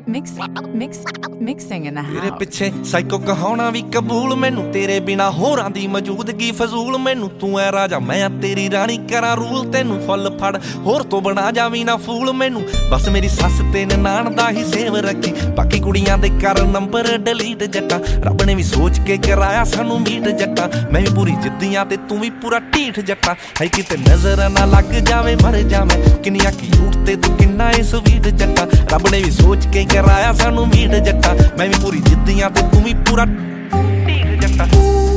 Mixing in the house. तेरे पिछे psycho कहाउणा भी कबूल मैनू तेरे बिना होरां दी मौजूदगी फजूल मैनू तू ऐ राजा मैं तेरी रानी करा रूल तेनू फुल फड़ होर तो बना जावी ना फूल मैनू बस मेरी सस ते ननाण दा ही सेव रखी बाकी कुड़ियां दे कर नंबर डिलीट जट्टा रब ने भी सोच के कराया सानू मीट जट्टा मैं भी पूरी जिद्दियां ते तू भी पूरा ढीठ जट्टा है किते नजर ना लग जावे मर जावे किन्नियां क्यूट ते तू किन्ना ए स्वीट जट्टा रब ने भी सोच के कराया सानू मीट जट्टा मैं भी पूरी जिद्दियां ते तू भी पूरा ढीठ जट्टा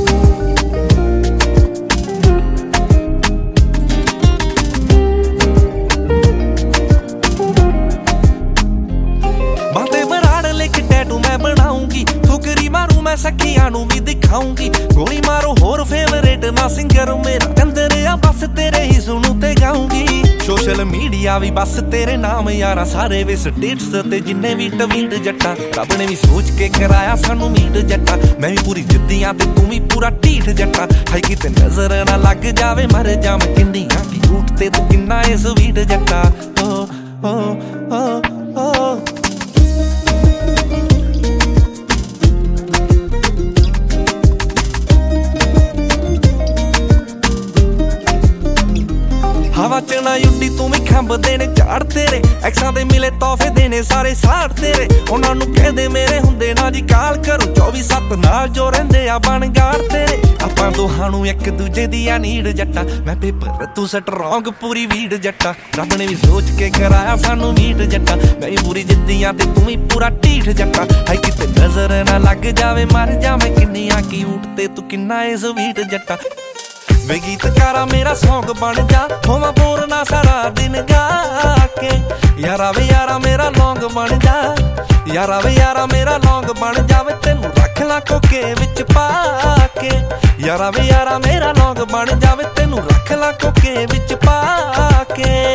बातें बराड़ लेके टैटू मैं बनाऊंगी फुकरी मारू मैं सखियां नू भी दिखाऊंगी गोली मारो होर फेवरेट ना सिंगर मेरा कंदर आ बस तेरे ही सुनू ते गाऊंगी सोशल मीडिया भी बस तेरे नाम यारा सारे वे स्टेटस ते जिन्ने भी ट्वीट जट्टा रब ने भी सोच के कराया सानू मीट जट्टा मैं भी पूरी जिद्दियां ते तू भी पूरा ढीठ जट्टा हाई किते नजर ना लग जावे मर जावे किन्नियां क्यूट ते तू किन्ना ए स्वीट जट्टा ओ ओ ओ ओ हवा च ना उड्डी तू भी खंब देने झाड़ तेरे एक्सां दे मिले तोहफे देने सारे साड़ तेरे उन्हां नू कहदे मेरे हुंदे ना जी काल करो 24/7 नाल जो रहिंदे आ बनगाड़ तेरे आपां दोहां नू एक दूजे दी आ नीड जट्टा मैं पेपर तू स्ट्रॉन्ग पूरी वीड जट्टा रब ने भी सोच के कराया सानू मीट जट्टा मैं भी पूरी जिद्दियां ते तू भी पूरा ढीठ जट्टा हाई किते नजर ना लग जावे मर जावे किन्नियां क्यूट ते तू किन्ना ए स्वीट जट्टा वे गीतकारा मेरा सॉन्ग बन जा होवा बोलना सारा दिन गा के यारा वे यारा मेरा लौंग बन जा यारा वे यारा मेरा लौंग बन जावे तेनू रख ला कोके विच पा के यारा वे यारा मेरा लौंग बन जावे तेनू रख ला कोके विच पा के